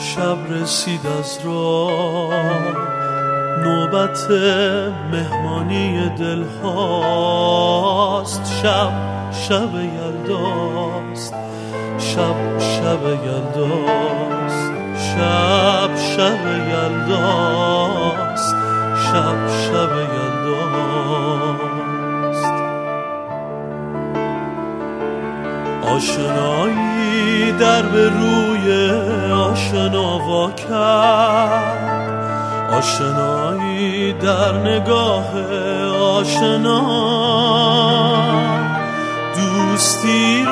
شب رسید از راه، نوبت مهمانی دل هاست. شب شب یلداست، شب شب یلداست، شب شب یلداست، شب شب یلداست. آشنایی در به روی آشنا وا کرد، آشنایی در نگاه آشنا، دوستی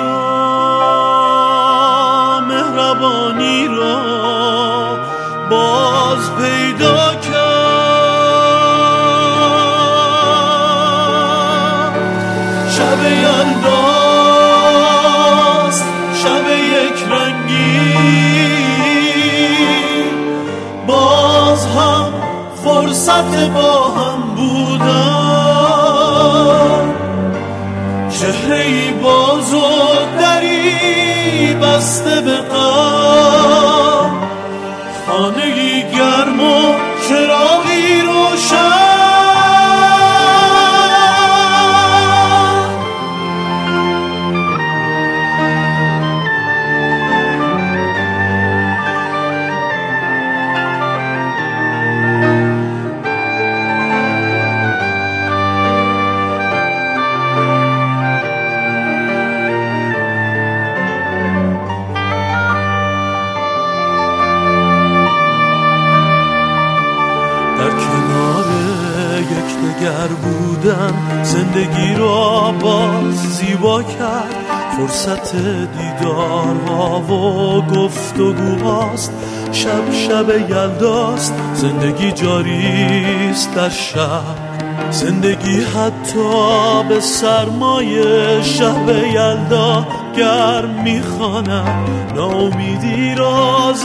را مهربانی را باز پیدا کرد. شب یلداست، شب یک رنگی، باز هم فرصت با هم بودن. چهره‌ای باز و دری بسته به غم، خانه‌ای گرم و چراغی روشن. در کنار یکدیگر بودن زندگی را باز زیبا کرد. فرصت دیدارها و گفتگوهاست. شب شب یلداست، زندگی جاریست در شب. زندگی حتی به سرمای شب یلدا گرم میخواند. ناامیدی راز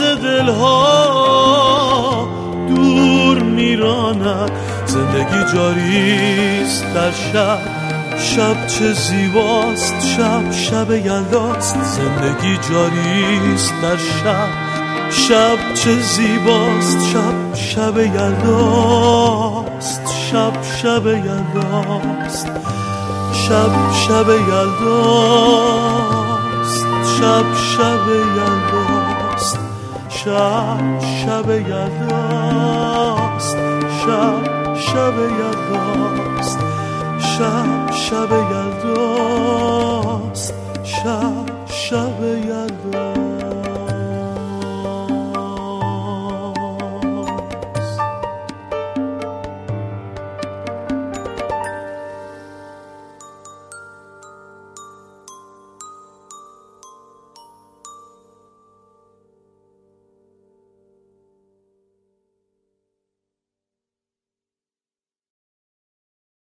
دلها دور میراند. زندگی جاریست در شب، شب چه زیباست. شب شب یلداست، زندگی جاریست در شب. شب چه زیباست. شب شب یلداست، شب شب یلداست، شب شب یلداست، شب شب یلداست، شب شب یلداست، شب شب یلداست، شب شب یلداست، شب شب یلداست.